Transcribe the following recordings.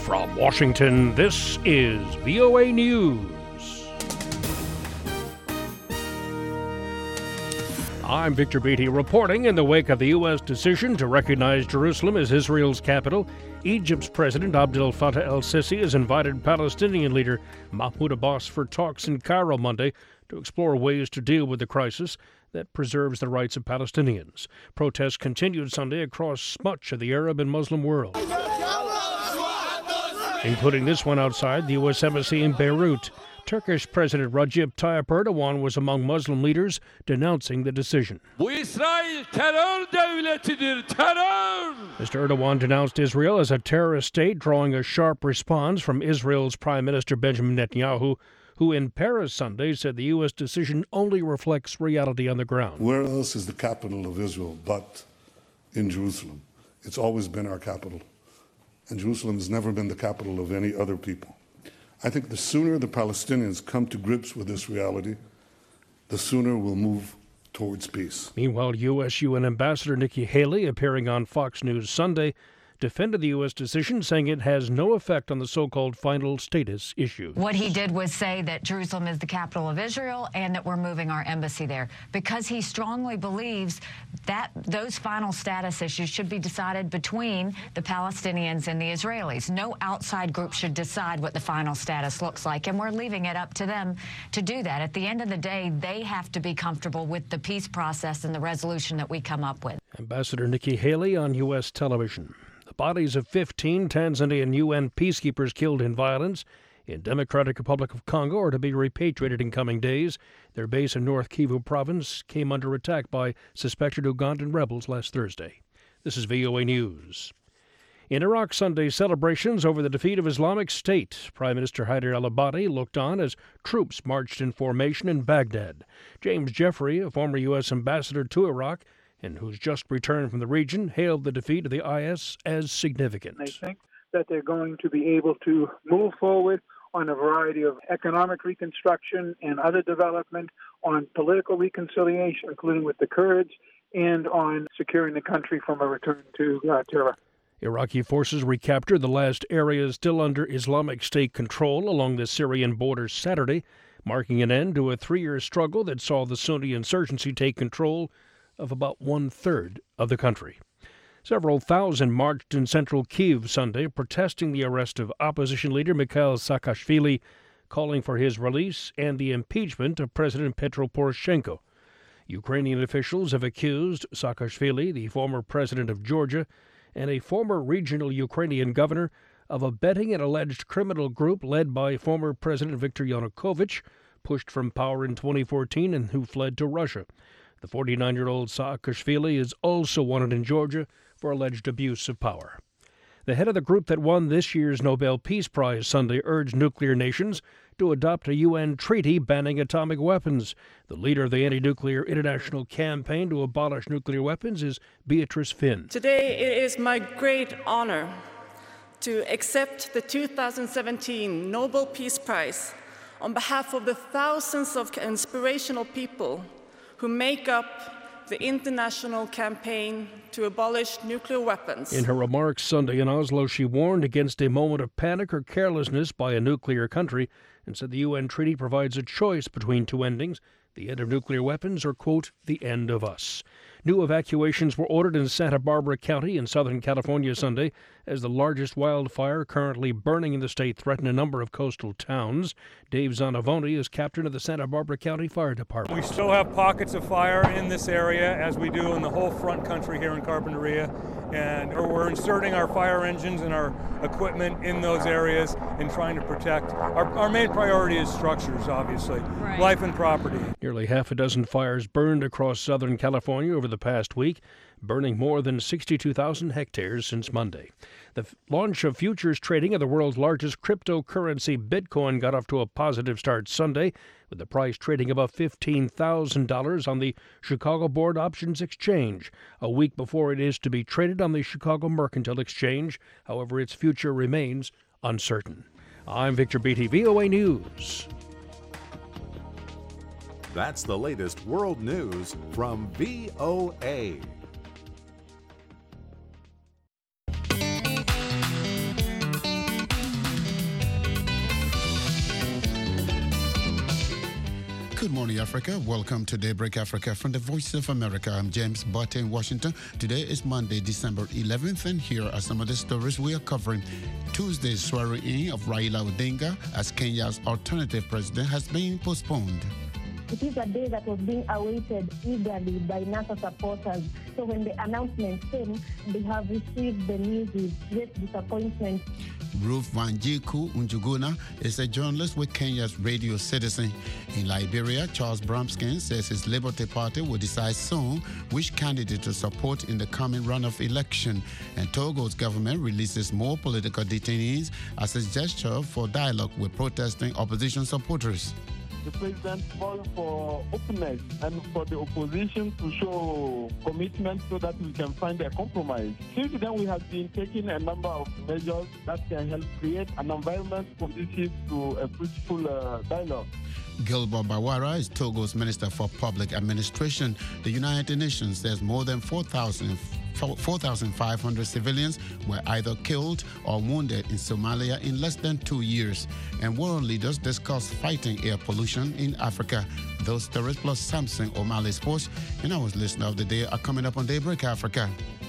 From Washington, this is VOA News. I'm Victor Beatty reporting. In the wake of the U.S. decision to recognize Jerusalem as Israel's capital, Egypt's President Abdel Fattah el-Sisi has invited Palestinian leader Mahmoud Abbas for talks in Cairo Monday to explore ways to deal with the crisis that preserves the rights of Palestinians. Protests continued Sunday across much of the Arab and Muslim world, including this one outside the U.S. Embassy in Beirut. Turkish President Recep Tayyip Erdogan was among Muslim leaders denouncing the decision. Mr. Erdogan denounced Israel as a terrorist state, drawing a sharp response from Israel's Prime Minister Benjamin Netanyahu, who in Paris Sunday said the U.S. decision only reflects reality on the ground. Where else is the capital of Israel but in Jerusalem? It's always been our capital, and Jerusalem has never been the capital of any other people. I think the sooner the Palestinians come to grips with this reality, the sooner we'll move towards peace. Meanwhile, U.S.-UN Ambassador Nikki Haley, appearing on Fox News Sunday, defended the U.S. decision, saying it has no effect on the so-called final status issue. What he did was say that Jerusalem is the capital of Israel and that we're moving our embassy there, because he strongly believes that those final status issues should be decided between the Palestinians and the Israelis. No outside group should decide what the final status looks like, and we're leaving it up to them to do that. At the end of the day, they have to be comfortable with the peace process and the resolution that we come up with. Ambassador Nikki Haley on U.S. television. The bodies of 15 Tanzanian UN peacekeepers killed in violence in Democratic Republic of Congo are to be repatriated in coming days. Their base in North Kivu province came under attack by suspected Ugandan rebels last Thursday. This is VOA News. In Iraq, Sunday celebrations over the defeat of Islamic State. Prime Minister Haider al-Abadi looked on as troops marched in formation in Baghdad. James Jeffrey, a former U.S. ambassador to Iraq, and who's just returned from the region, hailed the defeat of the IS as significant. I think that they're going to be able to move forward on a variety of economic reconstruction and other development, on political reconciliation, including with the Kurds, and on securing the country from a return to terror. Iraqi forces recaptured the last areas still under Islamic State control along the Syrian border Saturday, marking an end to a 3-year struggle that saw the Sunni insurgency take control of about 1/3 of the country. Several thousand marched in central Kyiv Sunday, protesting the arrest of opposition leader Mikhail Saakashvili, calling for his release and the impeachment of President Petro Poroshenko. Ukrainian officials have accused Saakashvili, the former president of Georgia, and a former regional Ukrainian governor of abetting an alleged criminal group led by former President Viktor Yanukovych, pushed from power in 2014 and who fled to Russia. The 49-year-old Saakashvili is also wanted in Georgia for alleged abuse of power. The head of the group that won this year's Nobel Peace Prize Sunday urged nuclear nations to adopt a UN treaty banning atomic weapons. The leader of the anti-nuclear international campaign to abolish nuclear weapons is Beatrice Finn. Today it is my great honor to accept the 2017 Nobel Peace Prize on behalf of the thousands of inspirational people who make up the international campaign to abolish nuclear weapons. In her remarks Sunday in Oslo, she warned against a moment of panic or carelessness by a nuclear country and said the UN treaty provides a choice between two endings: the end of nuclear weapons or, quote, the end of us. New evacuations were ordered in Santa Barbara County in Southern California Sunday as the largest wildfire currently burning in the state threatened a number of coastal towns. Dave Zanavoni is captain of the Santa Barbara County Fire Department. We still have pockets of fire in this area, as we do in the whole front country here in Carpinteria, and we're inserting our fire engines and our equipment in those areas and trying to protect. Our main priority is structures, obviously, right. Life and property. Nearly half a dozen fires burned across Southern California over the past week, burning more than 62,000 hectares since Monday. The launch of futures trading of the world's largest cryptocurrency, Bitcoin, got off to a positive start Sunday, with the price trading above $15,000 on the Chicago Board Options Exchange, a week before it is to be traded on the Chicago Mercantile Exchange. However, its future remains uncertain. I'm Victor Beatty, VOA News. That's the latest world news from VOA. Good morning, Africa. Welcome to Daybreak Africa from the Voice of America. I'm James Butte in Washington. Today is Monday, December 11th, and here are some of the stories we are covering. Tuesday's swearing-in of Raila Odinga as Kenya's alternative president has been postponed. It is a day that was being awaited eagerly by NASA supporters. So when the announcement came, they have received the news with great disappointment. Ruth Wanjiku Njuguna is a journalist with Kenya's Radio Citizen. In Liberia, Charles Bramskin says his Liberty Party will decide soon which candidate to support in the coming runoff election. And Togo's government releases more political detainees as a gesture for dialogue with protesting opposition supporters. The president called for openness and for the opposition to show commitment so that we can find a compromise. Since then, we have been taking a number of measures that can help create an environment conducive to a fruitful dialogue. Gilbert Bawara is Togo's Minister for Public Administration. The United Nations says more than 4,500 civilians were either killed or wounded in Somalia in less than 2 years. And world leaders discuss fighting air pollution in Africa. Those stories plus Samson O'Malley Sports and our listener of the day are coming up on Daybreak Africa.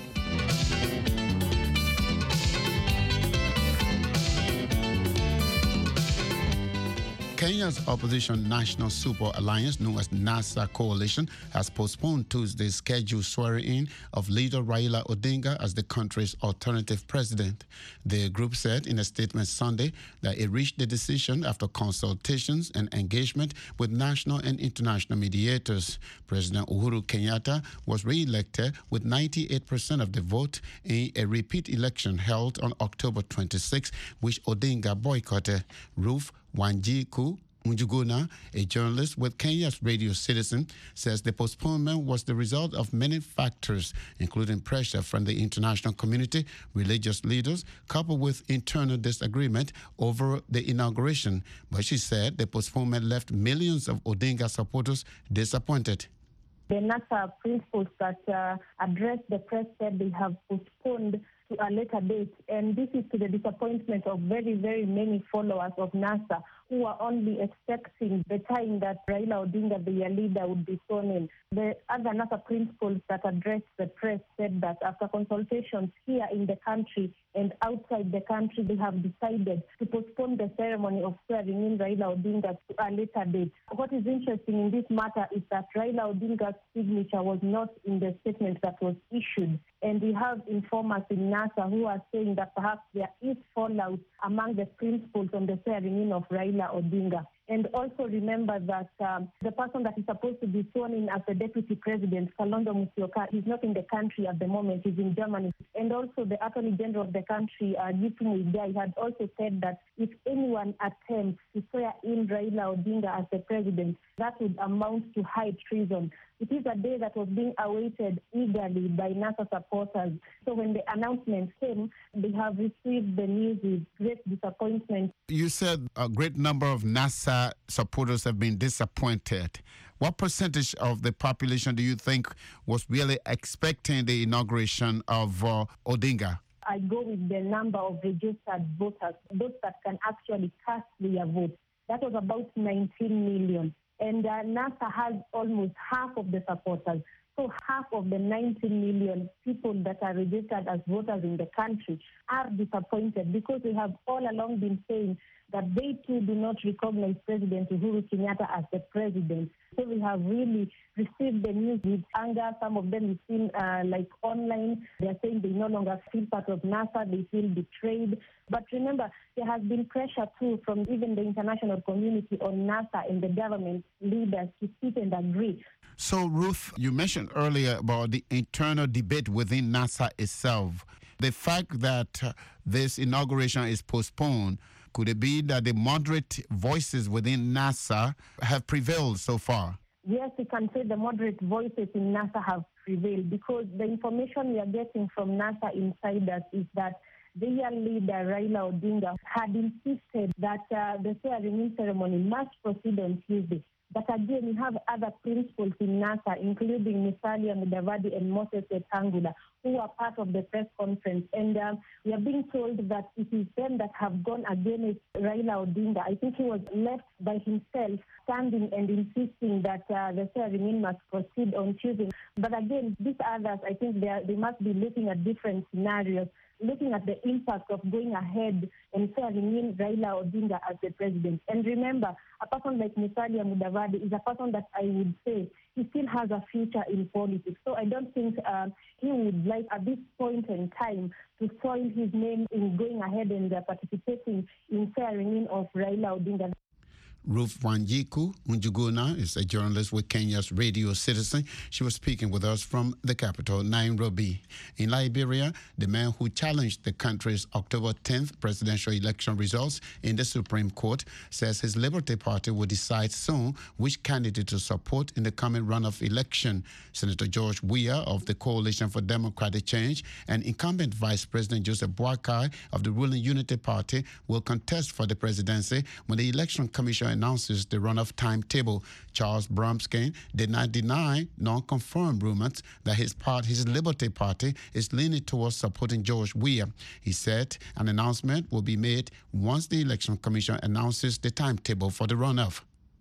Kenya's opposition National Super Alliance, known as NASA Coalition, has postponed Tuesday's scheduled swearing-in of leader Raila Odinga as the country's alternative president. The group said in a statement Sunday that it reached the decision after consultations and engagement with national and international mediators. President Uhuru Kenyatta was re-elected with 98% of the vote in a repeat election held on October 26, which Odinga boycotted. Ruth Wanjiku Njuguna, a journalist with Kenya's Radio Citizen, says the postponement was the result of many factors, including pressure from the international community, religious leaders, coupled with internal disagreement over the inauguration. But she said the postponement left millions of Odinga supporters disappointed. The NASA principles that address the press said they have postponed to a later date, and this is to the disappointment of very, very many followers of NASA who are only expecting the time that Raila Odinga, their leader, would be sworn in. The other NASA principles that address the press said that after consultations here in the country and outside the country, they have decided to postpone the ceremony of swearing in Raila Odinga to a later date. What is interesting in this matter is that Raila Odinga's signature was not in the statement that was issued. And we have informers in NASA who are saying that perhaps there is fallout among the principals on the swearing in of Raila Odinga. And also remember that the person that is supposed to be sworn in as the deputy president, Kalonzo Musyoka, is not in the country at the moment, he's in Germany. And also the Attorney General of the country, Githu Muigai, had also said that if anyone attempts to swear in Raila Odinga as the president, that would amount to high treason. It is a day that was being awaited eagerly by NASA supporters. So when the announcement came, they have received the news with great disappointment. You said a great number of NASA supporters have been disappointed. What percentage of the population do you think was really expecting the inauguration of Odinga? I go with the number of registered voters, those that can actually cast their vote. That was about 19 million. And NASA has almost half of the supporters. So half of the 19 million people that are registered as voters in the country are disappointed because they have all along been saying that they too do not recognize President Uhuru Kenyatta as the president. So we have really received the news with anger. Some of them, we've seen like online, they're saying they no longer feel part of NASA, they feel betrayed. But remember, there has been pressure too from even the international community on NASA and the government leaders to sit and agree. So, Ruth, you mentioned earlier about the internal debate within NASA itself. The fact that this inauguration is postponed, could it be that the moderate voices within NASA have prevailed so far? Yes, we can say the moderate voices in NASA have prevailed because the information we are getting from NASA insiders is that their leader, Raila Odinga, had insisted that the swearing-in ceremony must proceed on Tuesday. But again, we have other principals in NASA, including Musalia Mudavadi and Moses Wetangula, who are part of the press conference. And we are being told that it is them that have gone against Raila Odinga. I think he was left by himself, standing and insisting that the swearing-in must proceed on Tuesday. But again, these others, I think they must be looking at different scenarios, looking at the impact of going ahead and swearing in Raila Odinga as the president. And remember, a person like Musalia Mudavadi is a person that I would say he still has a future in politics. So I don't think he would like at this point in time to soil his name in going ahead and participating in swearing in of Raila Odinga. Ruth Wanjiku Njuguna is a journalist with Kenya's Radio Citizen. She was speaking with us from the capital, Nairobi. In Liberia, the man who challenged the country's October 10th presidential election results in the Supreme Court says his Liberty Party will decide soon which candidate to support in the coming runoff election. Senator George Weah of the Coalition for Democratic Change and incumbent Vice President Joseph Boakai of the ruling Unity Party will contest for the presidency when the Election Commission announces the runoff timetable. Charles Bromskin did not deny nor confirm rumors that his Liberty Party is leaning towards supporting George Weah. He said an announcement will be made once the Election Commission announces the timetable for the runoff.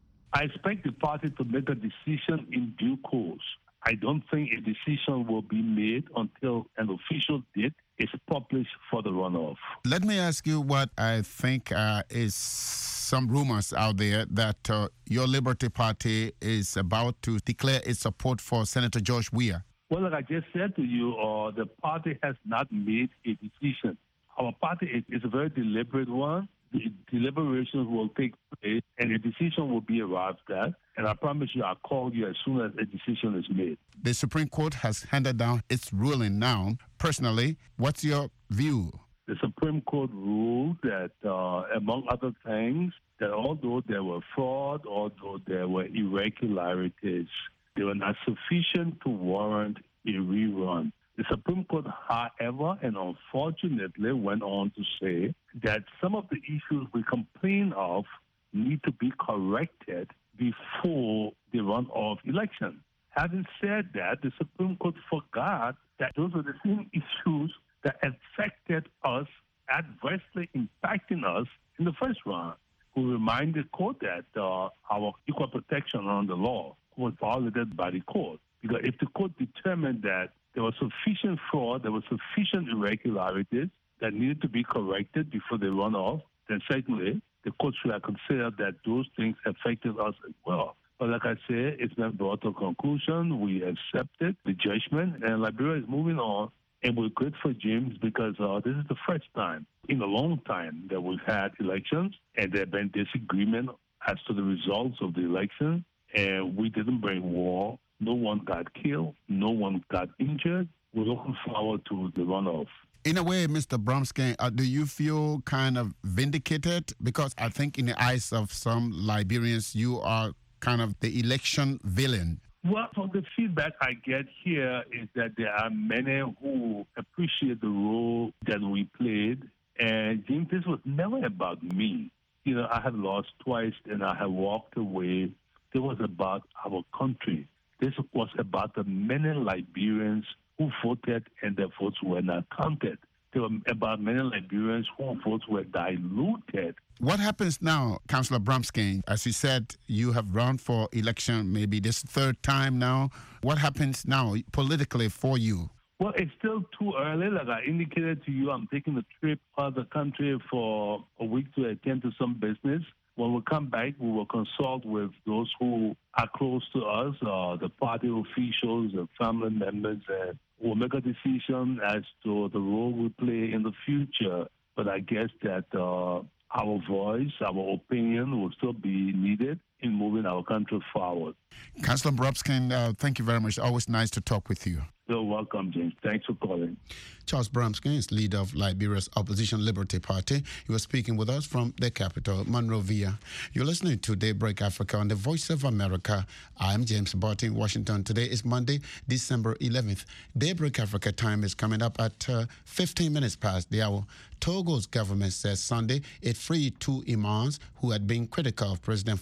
I expect the party to make a decision in due course. I don't think a decision will be made until an official date is published for the runoff. Let me ask you what I think is some rumors out there that your Liberty Party is about to declare its support for Senator George Weah. Well, like I just said to you, the party has not made a decision. Our party is a very deliberate one. The deliberations will take place and a decision will be arrived at. And I promise you, I'll call you as soon as a decision is made. The Supreme Court has handed down its ruling now. Personally, what's your view? The Supreme Court ruled that, among other things, that although there were fraud, although there were irregularities, they were not sufficient to warrant a rerun. The Supreme Court, however, and unfortunately went on to say that some of the issues we complain of need to be corrected before the runoff election. Having said that, the Supreme Court forgot that those are the same issues that affected us, adversely impacting us in the first round. We remind the court that our equal protection under the law was violated by the court. Because if the court determined that there was sufficient fraud, there was sufficient irregularities that needed to be corrected before they run off, then certainly the court should have considered that those things affected us as well. But like I said, it's been brought to a conclusion. We accepted the judgment, and Liberia is moving on. And we're good for James because this is the first time in a long time that we've had elections, and there have been disagreement as to the results of the election. And we didn't bring war. No one got killed. No one got injured. We're looking forward to the runoff. In a way, Mr. Bromskin, do you feel kind of vindicated? Because I think in the eyes of some Liberians, you are kind of the election villain. Well, from the feedback I get here is that there are many who appreciate the role that we played. And James, this was never about me. You know, I have lost twice and I have walked away. It was about our country. This was about the many Liberians who voted and their votes were not counted. There were about many Liberians whose votes were diluted. What happens now, Councillor Bromskin? As you said, you have run for election maybe this third time now. What happens now politically for you? Well, it's still too early. Like I indicated to you, I'm taking a trip out of the country for a week to attend to some business. When we come back, we will consult with those who are close to us, the party officials, the family members, and we'll make a decision as to the role we play in the future. But I guess that our voice, our opinion will still be needed in moving our country forward. Councillor Bromskin, thank you very much. Always nice to talk with you. You're welcome, James. Thanks for calling. Charles Bromskin is leader of Liberia's opposition Liberty Party. He was speaking with us from the capital, Monrovia. You're listening to Daybreak Africa on the Voice of America. I'm James Barton in Washington. Today is Monday, December 11th. Daybreak Africa time is coming up at 15 minutes past the hour. Togo's government says Sunday it freed two imams who had been critical of President Faure Gnassingbé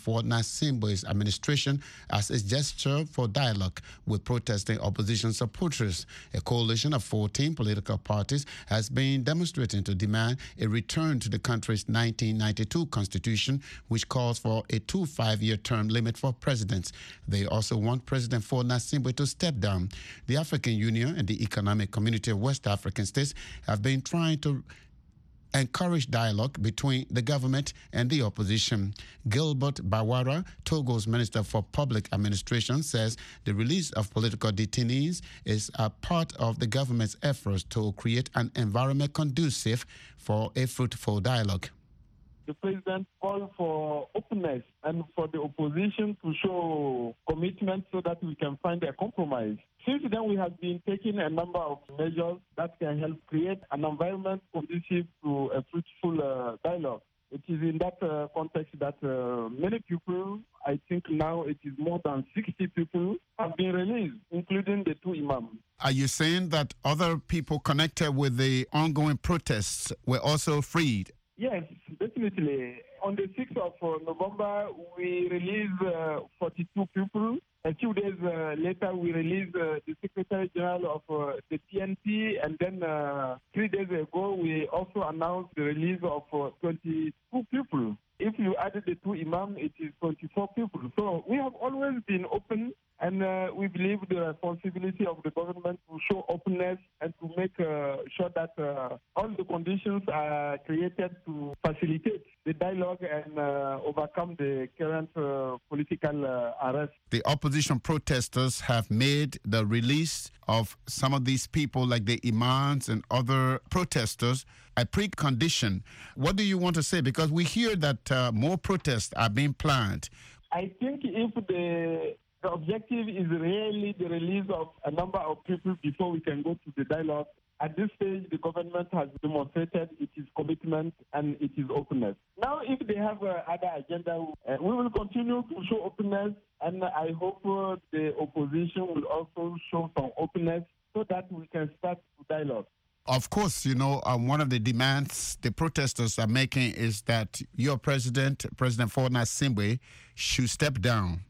Nasimbwe's administration as a gesture for dialogue with protesting opposition supporters. A coalition of 14 political parties has been demonstrating to demand a return to the country's 1992 constitution, which calls for a 5-year term limit for presidents. They also want President Faure Gnassingbe to step down. The African Union and the Economic Community of West African States have been trying to encourage dialogue between the government and the opposition. Gilbert Bawara, Togo's Minister for Public Administration, says the release of political detainees is a part of the government's efforts to create an environment conducive for a fruitful dialogue. The president called for openness and for the opposition to show commitment so that we can find a compromise. Since then, we have been taking a number of measures that can help create an environment conducive to a fruitful dialogue. It is in that context that many people, I think now it is more than 60 people, have been released, including the 2 imams. Are you saying that other people connected with the ongoing protests were also freed? Yes, definitely. On the 6th of November, we released 42 people. A few days later, we released the Secretary General of the TNP, and then 3 days ago, we also announced the release of 22 people. If you added the 2 imams, it is 24 people. So we have always been open, and we believe the responsibility of the government to show openness and to make sure that all the conditions are created to facilitate the dialogue and overcome the current political arrest. The opposition protesters have made the release of some of these people, like the imams and other protesters, a precondition. What do you want to say? Because we hear that more protests are being planned. I think if the objective is really the release of a number of people before we can go to the dialogue, at this stage, the government has demonstrated its commitment and its openness. Now, if they have other agenda, we will continue to show openness, and I hope the opposition will also show some openness so that we can start the dialogue. Of course, you know, one of the demands the protesters are making is that your president, President Faure Gnassingbe, should step down.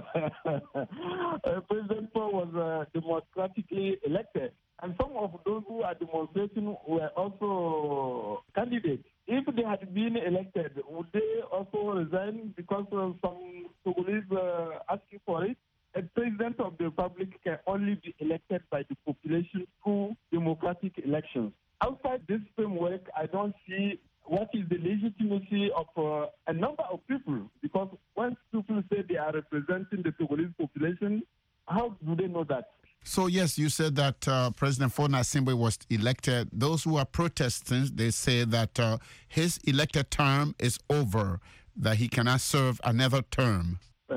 President Faure was democratically elected, and some of those who are demonstrating were also candidates. If they had been elected, would they also resign because some Togolese asking for it? A president of the republic can only be elected by the population through democratic elections. Outside this framework, I don't see what is the legitimacy of a number of people, because when people say they are representing the Togolese population, how do they know that? So, yes, you said that President Faure Gnassingbe was elected. Those who are protesting, they say that his elected term is over, that he cannot serve another term.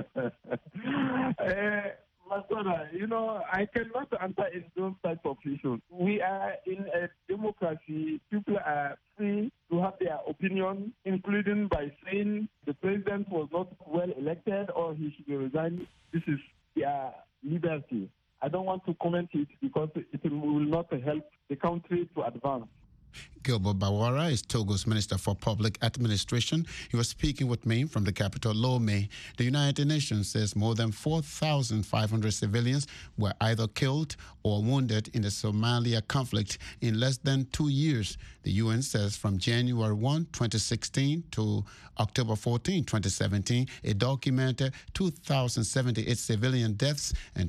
Masora, you know, I cannot answer in those types of issues. We are in a democracy. People are free to have their opinion, including by saying the president was not well elected or he should resign. This is their liberty. I don't want to comment it because it will not help the country to advance. Gilbert Bawara is Togo's Minister for Public Administration. He was speaking with me from the capital, Lomé. The United Nations says more than 4,500 civilians were either killed or wounded in the Somalia conflict in less than 2 years. The UN says from January 1, 2016 to October 14, 2017, it documented 2,078 civilian deaths and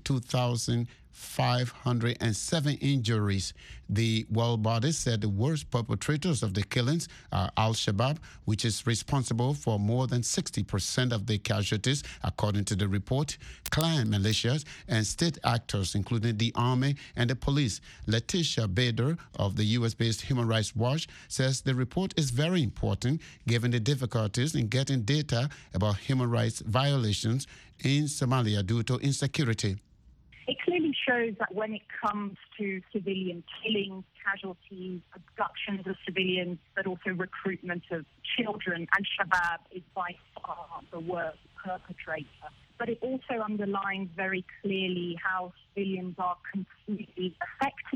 2,507 injuries. The world body said the worst perpetrators of the killings are Al-Shabaab, which is responsible for more than 60% of the casualties, according to the report, clan militias, and state actors, including the army and the police. Letitia Bader of the U.S.-based Human Rights Watch says the report is very important given the difficulties in getting data about human rights violations in Somalia due to insecurity. It clearly shows that when it comes to civilian killings, casualties, abductions of civilians, but also recruitment of children, Al-Shabaab is by far the worst perpetrator. But it also underlines very clearly how civilians are completely affected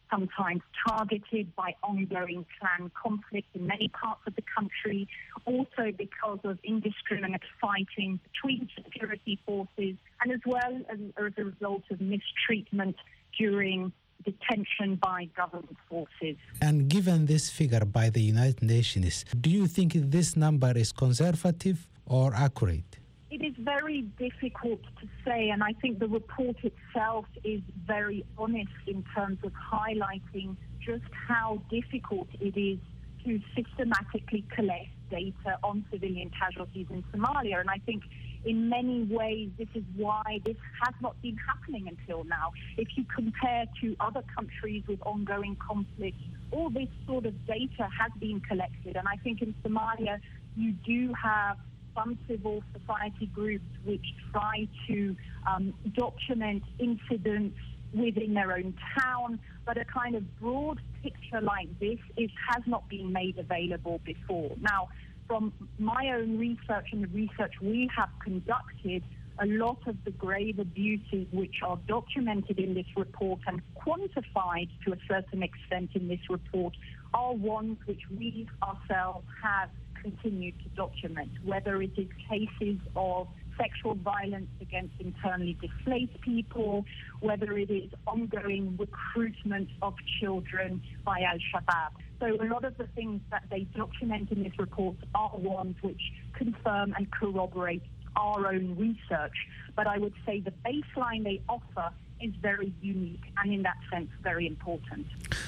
sometimes targeted by ongoing clan conflict in many parts of the country, also because of indiscriminate fighting between security forces, and as well as a result of mistreatment during detention by government forces. And given this figure by the United Nations, do you think this number is conservative or accurate? It is very difficult to say, and I think the report itself is very honest in terms of highlighting just how difficult it is to systematically collect data on civilian casualties in Somalia. And I think in many ways this is why this has not been happening until now. If you compare to other countries with ongoing conflicts, all this sort of data has been collected. And I think in Somalia you do have some civil society groups which try to document incidents within their own town, but a kind of broad picture like this has not been made available before. Now, from my own research and the research we have conducted, a lot of the grave abuses which are documented in this report and quantified to a certain extent in this report are ones which we ourselves have continued to document, whether it is cases of sexual violence against internally displaced people, whether it is ongoing recruitment of children by Al-Shabaab. So a lot of the things that they document in this report are ones which confirm and corroborate our own research. But I would say the baseline they offer is very unique and in that sense very important.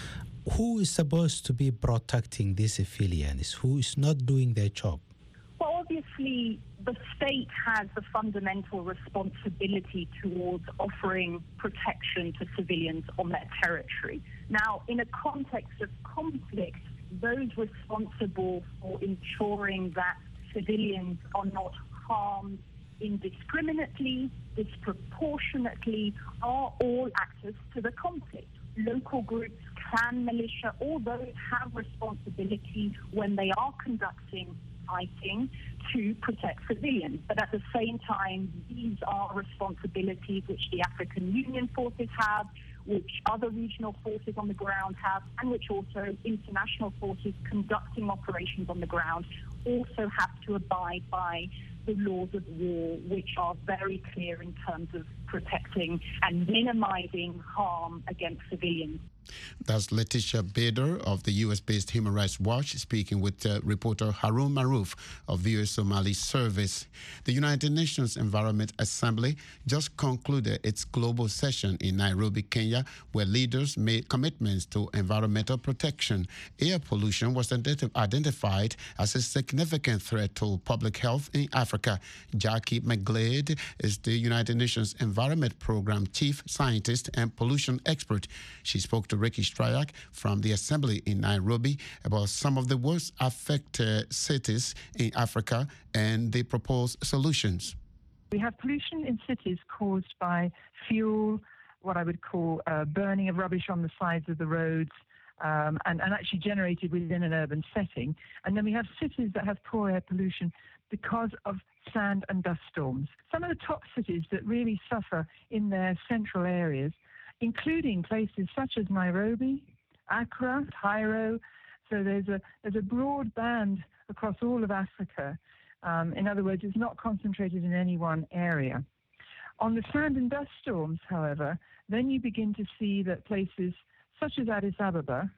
Who is supposed to be protecting these civilians? Who is not doing their job? Well, obviously, the state has the fundamental responsibility towards offering protection to civilians on their territory. Now, in a context of conflict, those responsible for ensuring that civilians are not harmed indiscriminately, disproportionately, are all actors to the conflict. Local groups, clan militia, all those have responsibility when they are conducting fighting to protect civilians. But at the same time, these are responsibilities which the African Union forces have, which other regional forces on the ground have, and which also international forces conducting operations on the ground also have to abide by the laws of war, which are very clear in terms of protecting and minimizing harm against civilians. That's Letitia Bader of the U.S.-based Human Rights Watch speaking with reporter Harun Maruf of VOA Somali Service. The United Nations Environment Assembly just concluded its global session in Nairobi, Kenya, where leaders made commitments to environmental protection. Air pollution was identified as a significant threat to public health in Africa. Jackie McGlade is the United Nations Environment Program Chief Scientist and Pollution Expert. She spoke to Ricky Stryak from the Assembly in Nairobi about some of the worst affected cities in Africa and the proposed solutions. We have pollution in cities caused by fuel, what I would call burning of rubbish on the sides of the roads, and actually generated within an urban setting. And then we have cities that have poor air pollution because of sand and dust storms. Some of the top cities that really suffer in their central areas, including places such as Nairobi, Accra, Cairo. So there's a broad band across all of Africa. In other words, it's not concentrated in any one area. On the sand and dust storms, however, then you begin to see that places such as Addis Ababa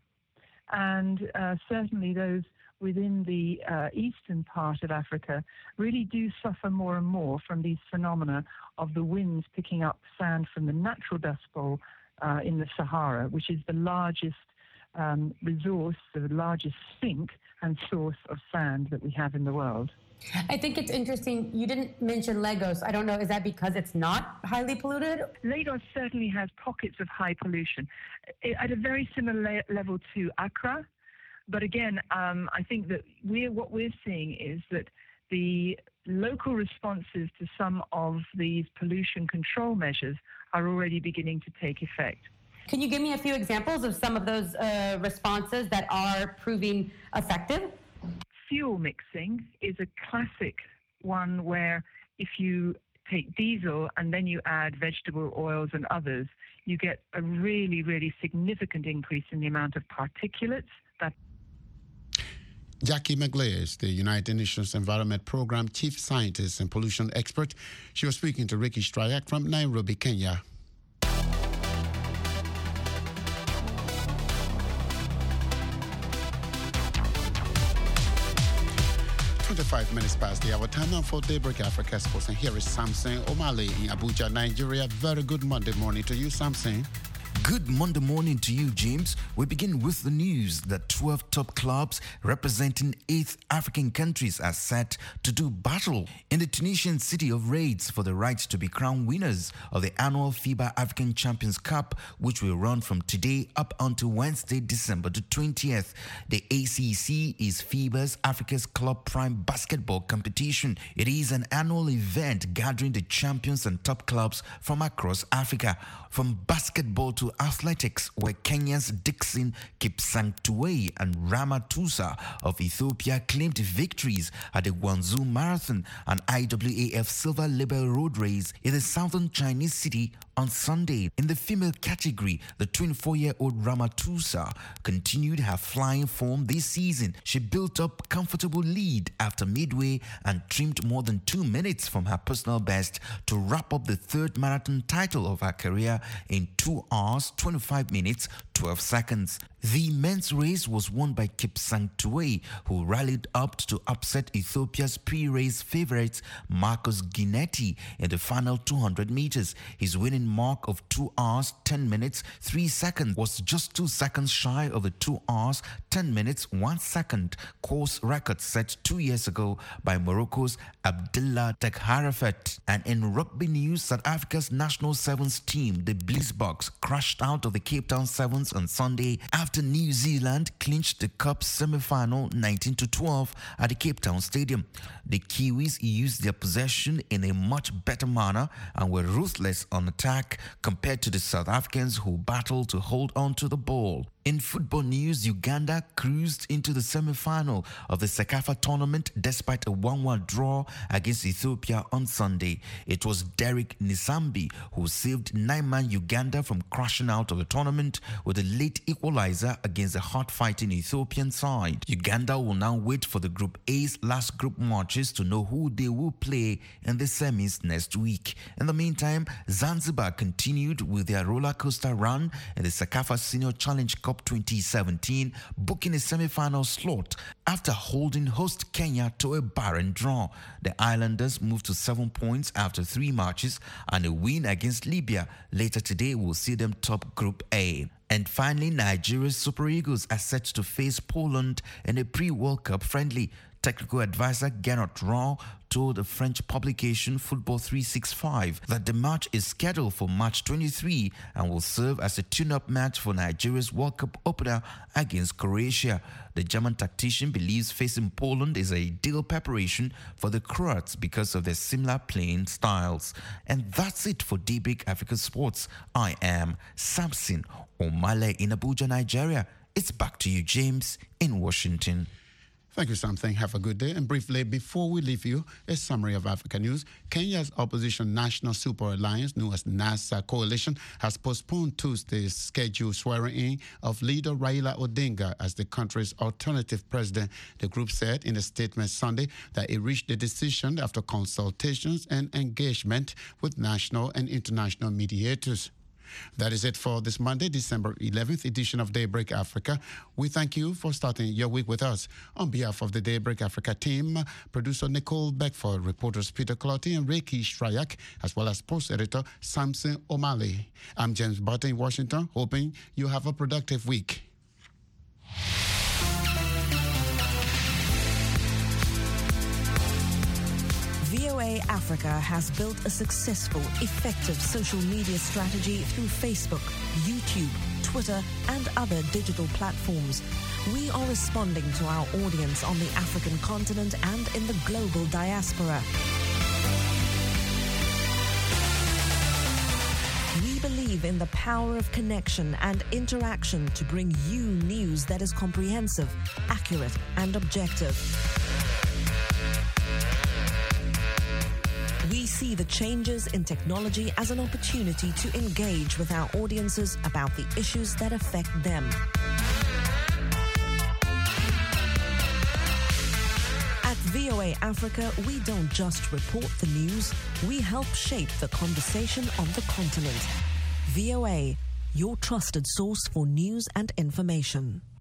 and certainly those within the eastern part of Africa really do suffer more and more from these phenomena of the winds picking up sand from the natural dust bowl in the Sahara, which is the largest resource, the largest sink and source of sand that we have in the world. I think it's interesting. You didn't mention Lagos. I don't know, is that because it's not highly polluted? Lagos certainly has pockets of high pollution at a very similar level to Accra. But again, I think that what we're seeing is that the local responses to some of these pollution control measures are already beginning to take effect. Can you give me a few examples of some of those responses that are proving effective? Fuel mixing is a classic one where if you take diesel and then you add vegetable oils and others, you get a really, really significant increase in the amount of particulates that. Jackie McGlaze, the United Nations Environment Program Chief Scientist and Pollution Expert. She was speaking to Ricky Stryak from Nairobi, Kenya. 25 minutes past the hour. Time now for Daybreak Africa Sports. And here is Samson Omale in Abuja, Nigeria. Very good Monday morning to you, Samson. Good Monday morning to you, James. We begin with the news that 12 top clubs representing 8 African countries are set to do battle in the Tunisian city of Raids for the right to be crowned winners of the annual FIBA African Champions Cup, which will run from today up until Wednesday, December the 20th. The ACC is FIBA's Africa's Club Prime basketball competition. It is an annual event gathering the champions and top clubs from across Africa. From basketball to athletics, where Kenya's Dixon Kipsang-Tuwei and Rama Tusa of Ethiopia claimed victories at the Guangzhou Marathon and IAAF Silver Label Road Race in the southern Chinese city on Sunday. In the female category, the 24-year-old Rama Tusa continued her flying form this season. She built up comfortable lead after midway and trimmed more than 2 minutes from her personal best to wrap up the third marathon title of her career in 2 hours, 25 minutes, 12 seconds. The men's race was won by Kipsang-Tuwei, who rallied up to upset Ethiopia's pre-race favourites Marcus Ginetti in the final 200 meters. His winning mark of 2 hours, 10 minutes, 3 seconds was just 2 seconds shy of the 2 hours, 10 minutes, 1 second course record set 2 years ago by Morocco's Abdullah Tekharafet. And in rugby news, South Africa's national sevens team, the Blitzboks, crashed out of the Cape Town Sevens on Sunday after New Zealand clinched the Cup semi-final 19-12 at the Cape Town Stadium. The Kiwis used their possession in a much better manner and were ruthless on attack compared to the South Africans, who battled to hold on to the ball. In football news, Uganda cruised into the semi-final of the CECAFA tournament despite a 1-1 draw against Ethiopia on Sunday. It was Derek Nisambi who saved 9-man Uganda from crashing out of the tournament with a late equalizer against the hard-fighting Ethiopian side. Uganda will now wait for the Group A's last group matches to know who they will play in the semis next week. In the meantime, Zanzibar continued with their roller coaster run in the CECAFA Senior Challenge Cup 2017, booking a semi-final slot after holding host Kenya to a barren draw. The Islanders moved to 7 points after 3 matches, and a win against Libya later today will see them top Group A. And finally, Nigeria's Super Eagles are set to face Poland in a pre-World Cup friendly. Technical advisor Gernot Raw told the French publication Football 365 that the match is scheduled for March 23 and will serve as a tune-up match for Nigeria's World Cup opener against Croatia. The German tactician believes facing Poland is an ideal preparation for the Croats because of their similar playing styles. And that's it for Daybreak Africa Sports. I am Samson Omale in Abuja, Nigeria. It's back to you, James, in Washington. Thank you, Samson. Have a good day. And briefly, before we leave you, a summary of Africa news. Kenya's opposition National Super Alliance, known as NASA Coalition, has postponed Tuesday's scheduled swearing-in of leader Raila Odinga as the country's alternative president. The group said in a statement Sunday that it reached the decision after consultations and engagement with national and international mediators. That is it for this Monday, December 11th edition of Daybreak Africa. We thank you for starting your week with us. On behalf of the Daybreak Africa team, producer Nicole Beckford, reporters Peter Clotty and Ricky Stryak, as well as post editor Samson Omale. I'm James Barton in Washington, hoping you have a productive week. VOA Africa has built a successful, effective social media strategy through Facebook, YouTube, Twitter, and other digital platforms. We are responding to our audience on the African continent and in the global diaspora. We believe in the power of connection and interaction to bring you news that is comprehensive, accurate, and objective. We see the changes in technology as an opportunity to engage with our audiences about the issues that affect them. At VOA Africa, we don't just report the news, we help shape the conversation on the continent. VOA, your trusted source for news and information.